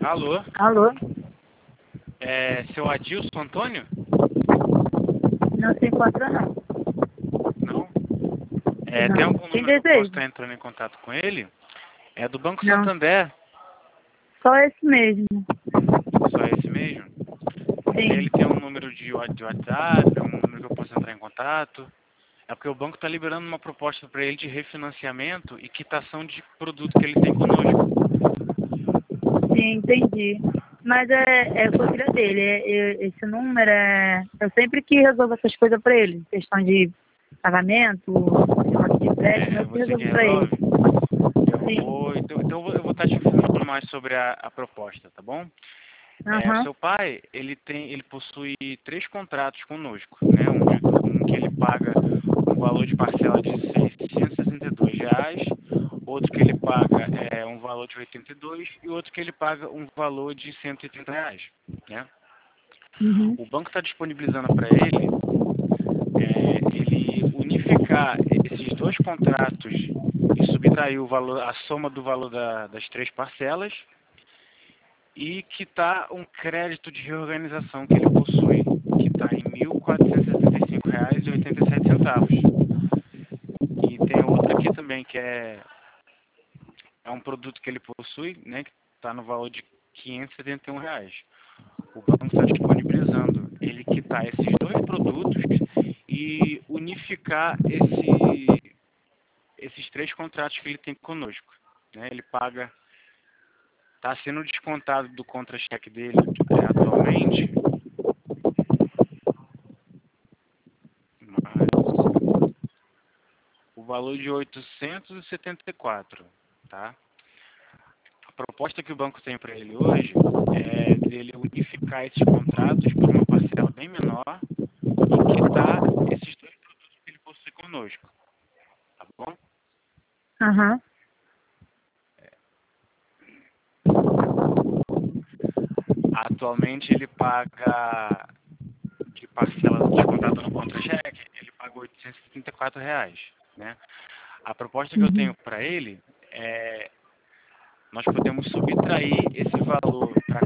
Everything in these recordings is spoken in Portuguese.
Alô? Alô? É seu Adilson Antônio? Não se encontra, não. Não? Não. Tem algum Quem número que eu posso deseja? estar entrando em contato com ele? É do Banco Não. Santander, Só esse mesmo. só esse mesmo? Sim. Ele tem um número de WhatsApp, um número que eu posso entrar em contato? É porque o banco está liberando uma proposta para ele de refinanciamento e quitação de produto que ele tem conosco. Sim, entendi. Mas é coisa dele. Esse número é... Eu sempre que resolvo essas coisas pra ele. Questão de pagamento, negócio de empréstimo, eu que Você que resolvo pra ele. resolve? Sim. Eu vou estar te informando mais sobre a proposta, tá bom? O Aham. seu pai, ele possui 3 contratos conosco, né? Um que ele paga um valor de parcela de R$ 662, outro que ele paga um valor de 82 e outro que ele paga um valor de R$ 130, né? Uhum. O banco está disponibilizando para ele unificar esses 2 contratos e subtrair o valor, a soma do valor das 3 parcelas e quitar um crédito de reorganização que ele possui, que está em R$ 1.475,87. E tem outro aqui também, que é um produto que ele possui, né, que está no valor de R$ 571. O banco está disponibilizando ele quitar esses 2 produtos e unificar esses 3 contratos que ele tem conosco, né? Ele paga, está sendo descontado do contra-cheque dele atualmente, mas o valor de 874, tá? A proposta que o banco tem para ele hoje é dele unificar esses contratos por uma parcela bem menor e quitar esses 2 produtos que ele possui conosco, tá bom? Aham. Atualmente ele paga de parcela descontada no contra-cheque, ele paga R$ 834, né? A proposta que eu tenho Uhum. para ele é nós podemos subtrair esse valor para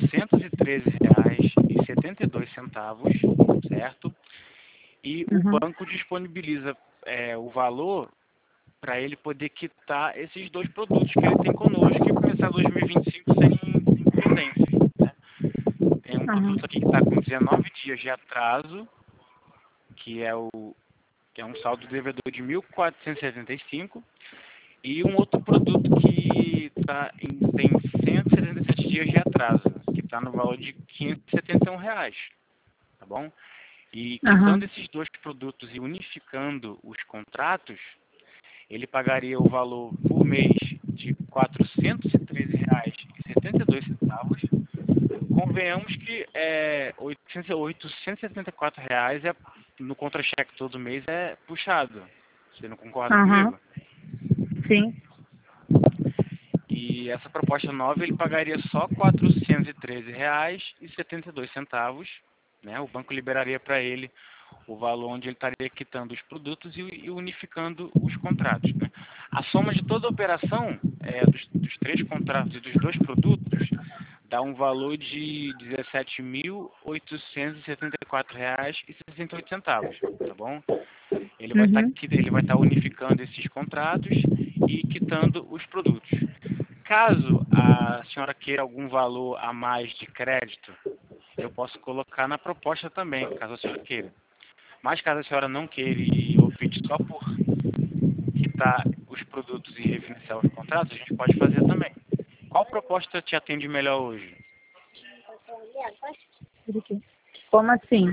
R$ 413,72, certo? E o Uhum. banco disponibiliza o valor para ele poder quitar esses 2 produtos que ele tem conosco e começar 2025 sem pendência, né? Tem um Aham. produto aqui que está com 19 dias de atraso, que é um saldo devedor de 1.475, e um outro produto que tem 177 dias de atraso, que está no valor de R$ 571, tá bom? E Aham. quitando esses 2 produtos e unificando os contratos, ele pagaria o valor por mês de R$ 413,72. Convenhamos que R$ 874 no contra-cheque todo mês é puxado. Você não concorda Aham. comigo? Sim. E essa proposta nova ele pagaria só R$ 413,72, né? O banco liberaria para ele o valor onde ele estaria quitando os produtos e unificando os contratos, né? A soma de toda a operação dos 3 contratos e dos 2 produtos dá um valor de R$ 17.874,68, tá bom? Uhum. Ele vai estar unificando esses contratos e quitando os produtos. Caso a senhora queira algum valor a mais de crédito, eu posso colocar na proposta também, caso a senhora queira. Mas caso a senhora não queira e opte só por quitar os produtos e refinanciar os contratos, a gente pode fazer também. Qual proposta te atende melhor hoje? Como assim?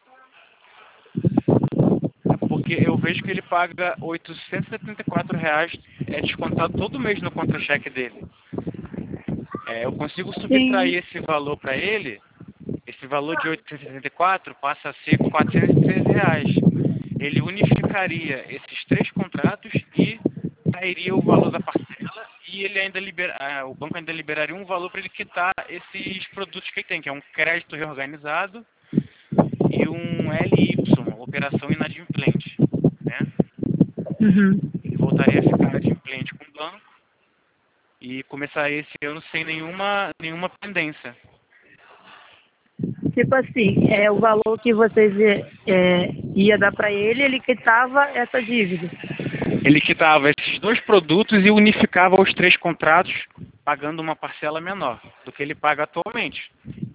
Porque eu vejo que ele paga R$ 874, descontado todo mês no contra-cheque dele. Eu consigo Sim. subtrair esse valor para ele, esse valor de 874 passa a ser R$ 413. Ele unificaria esses 3 contratos e sairia o valor da parcela e ele ainda o banco ainda liberaria um valor para ele quitar esses produtos que ele tem, que é um crédito reorganizado e um LY, operação inadimplente, né? Uhum. Ele voltaria a ficar inadimplente com o banco e começar esse ano sem nenhuma pendência. Tipo assim, o valor que vocês ia dar para ele, ele quitava essa dívida. Ele quitava esses dois produtos e unificava os 3 contratos, pagando uma parcela menor do que ele paga atualmente.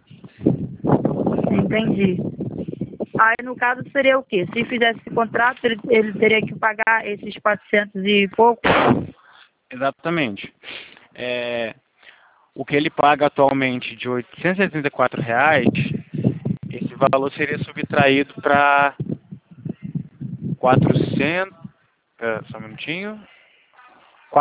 Entendi. Aí, no caso, seria o quê? Se fizesse esse contrato, ele teria que pagar esses 400 e pouco? Exatamente. O que ele paga atualmente de R$ 884, esse valor seria subtraído para 400, só um minutinho, R$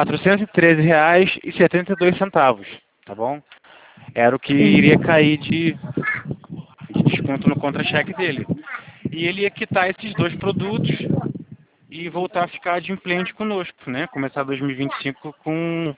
413,72, tá bom? Era o que iria cair de desconto no contra-cheque dele. E ele ia quitar esses 2 produtos e voltar a ficar adimplente conosco, né? Começar 2025 com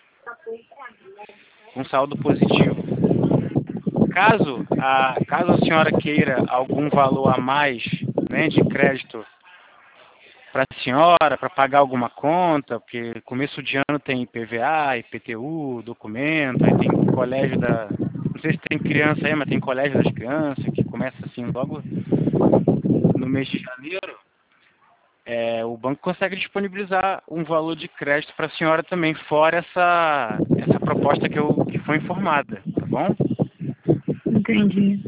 um saldo positivo. Caso a senhora queira algum valor a mais, né, de crédito para a senhora, para pagar alguma conta, porque começo de ano tem IPVA, IPTU, documento, aí tem colégio não sei se tem criança aí, mas tem colégio das crianças, que começa assim logo no mês de janeiro. O banco consegue disponibilizar um valor de crédito para a senhora também, fora essa proposta que foi informada, tá bom? Entendi.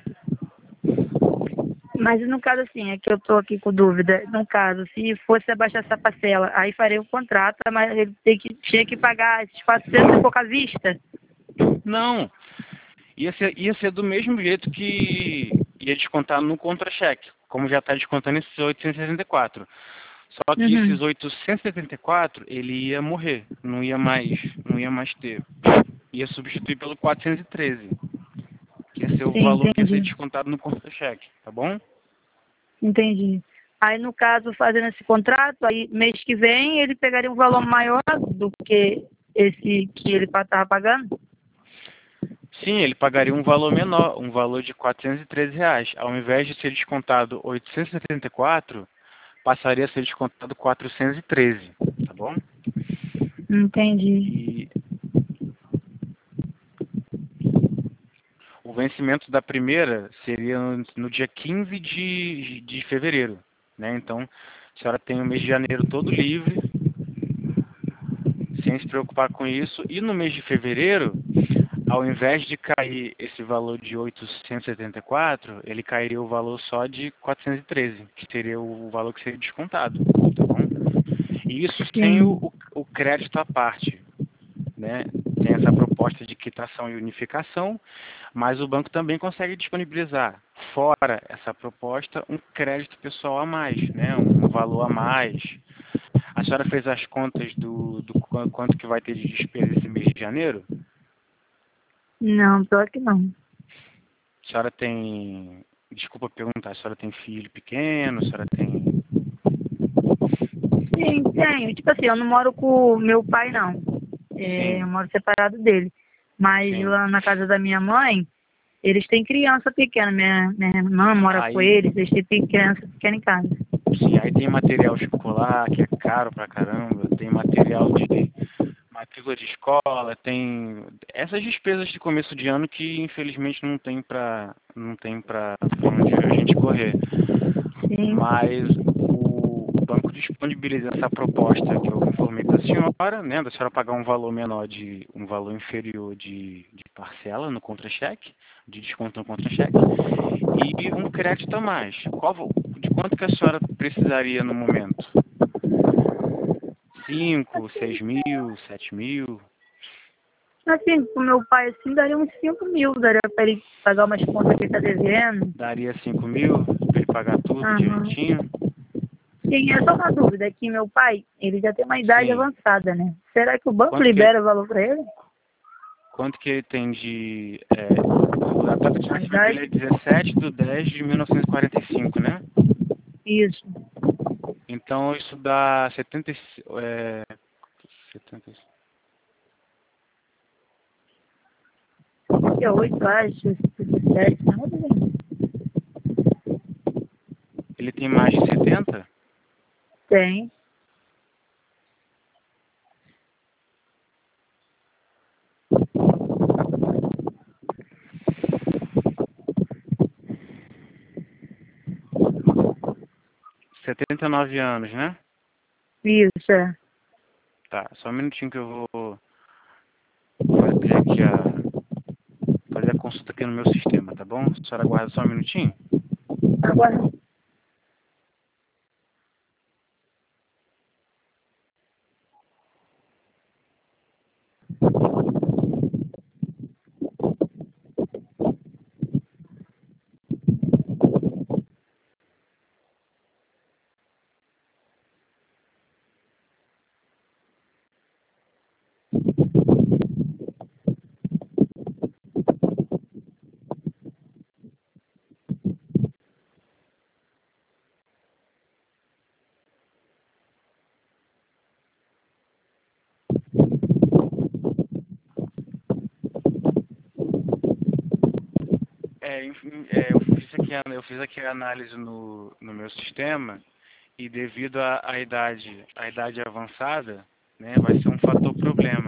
Mas no caso assim, é que eu estou aqui com dúvida. No caso, se fosse abaixar essa parcela, aí faria o contrato, mas ele tinha que pagar esses 400 e pouco à vista? Não, ia ser do mesmo jeito que ia descontar no contra-cheque, como já está descontando esses 864. Só que esses 874, ele ia morrer, não ia mais ter. Ia substituir pelo 413, que ia ser o Sim, valor que ia ser entendi. descontado no contra-cheque, tá bom? Entendi. Aí, no caso, fazendo esse contrato, aí mês que vem ele pegaria um valor maior do que esse que ele estava pagando? Sim, ele pagaria um valor menor, um valor de R$ 413. Ao invés de ser descontado 874, passaria a ser descontado 413, tá bom? Entendi. E o vencimento da primeira seria no dia 15 de fevereiro, né? Então, a senhora tem o mês de janeiro todo livre, sem se preocupar com isso. E no mês de fevereiro, ao invés de cair esse valor de 874, ele cairia o valor só de 413, que seria o valor que seria descontado, tá bom? E isso sem Sim. o crédito à parte, né? Tem essa proposta de quitação e unificação, mas o banco também consegue disponibilizar, fora essa proposta, um crédito pessoal a mais, né? Um valor a mais. A senhora fez as contas do quanto que vai ter de despesa esse mês de janeiro? Não, pior que não. A senhora tem... Desculpa perguntar, a senhora tem filho pequeno? A senhora tem... Sim, tenho. Tipo assim, eu não moro com meu pai, não. Eu Sim, moro separado dele. Mas sim. lá na casa da minha mãe, eles têm criança pequena. Minha irmã mora com Aí, eles têm criança pequena em casa. sim, aí tem material escolar, que é caro pra caramba. Tem material de matrícula de escola, tem essas despesas de começo de ano que infelizmente não tem para onde a gente correr. Sim. Mas o banco disponibiliza essa proposta que eu informei da senhora, né, da senhora pagar um valor menor um valor inferior de parcela no contra-cheque, de desconto no contra-cheque, e um crédito a mais. De quanto que a senhora precisaria no momento? 5, 6 mil, 7 mil? Assim, pro meu pai, assim, daria uns 5 mil. Daria pra ele pagar umas contas que ele tá devendo. Daria 5 mil para ele pagar tudo Aham. direitinho? Sim, é só uma dúvida, que meu pai, ele já tem uma idade Sim. avançada, né? Será que o banco Quanto que, libera o valor para ele? quanto que ele tem de... a data de A nascimento dele é idade? 17/10/1945, né? Isso. Então isso dá 70, 58, acho, 57, não sei. ele tem mais de 70? Tem. 79 anos, né? Isso, é. Tá, só um minutinho que eu vou fazer aqui fazer a consulta aqui no meu sistema, tá bom? A senhora aguarda só um minutinho. Agora, Enfim, eu fiz aqui a análise no meu sistema e devido à idade avançada, né, vai ser um fator problema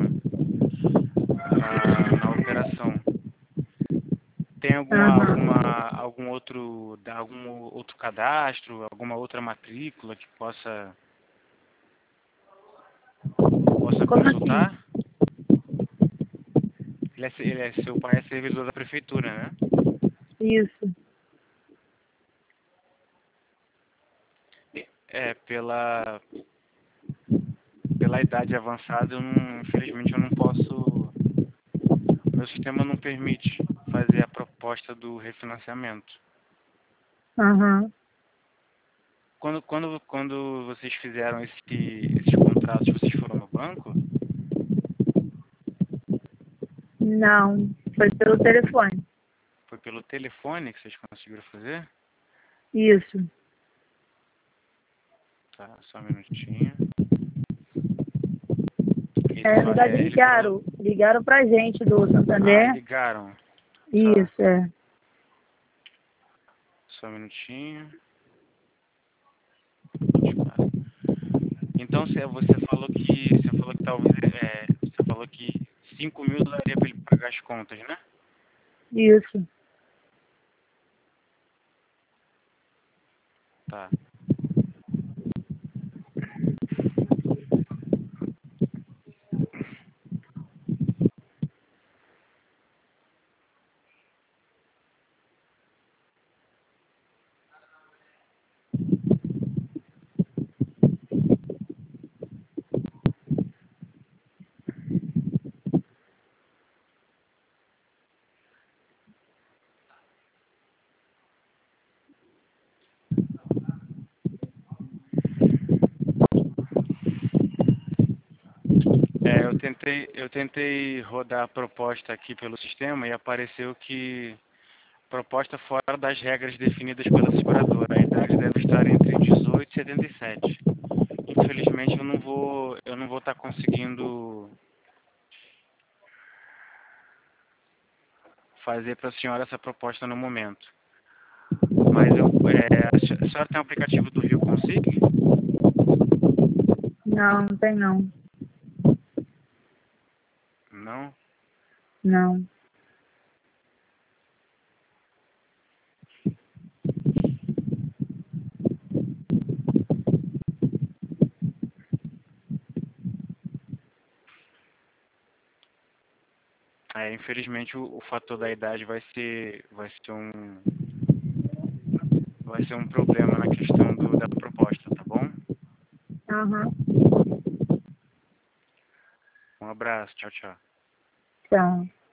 na operação. Tem algum outro cadastro, alguma outra matrícula que possa como consultar? assim? Seu pai é servidor da prefeitura, né? Isso. Pela idade avançada, infelizmente eu não posso, meu sistema não permite fazer a proposta do refinanciamento. Aham. Quando vocês fizeram esses contratos, vocês foram no banco? Não, foi pelo telefone. Foi pelo telefone que vocês conseguiram fazer? Isso. Tá, só um minutinho. Na verdade, Ele falou... ligaram pra gente do Santander. Ligaram. Tá, Isso, é. só um minutinho. Então você falou que talvez você falou que 5.000 daria para ele pagar as contas, né? Isso. Tá. Eu tentei rodar a proposta aqui pelo sistema e apareceu que proposta fora das regras definidas pela seguradora. A idade deve estar entre 18 e 77. Infelizmente eu não vou estar conseguindo fazer para a senhora essa proposta no momento. Mas a senhora tem um aplicativo do Rio Consig? Não, não tem não. Não? Não. Infelizmente o fator da idade vai ser um problema na questão da proposta, tá bom? Aham. Um abraço, tchau, tchau. Tchau.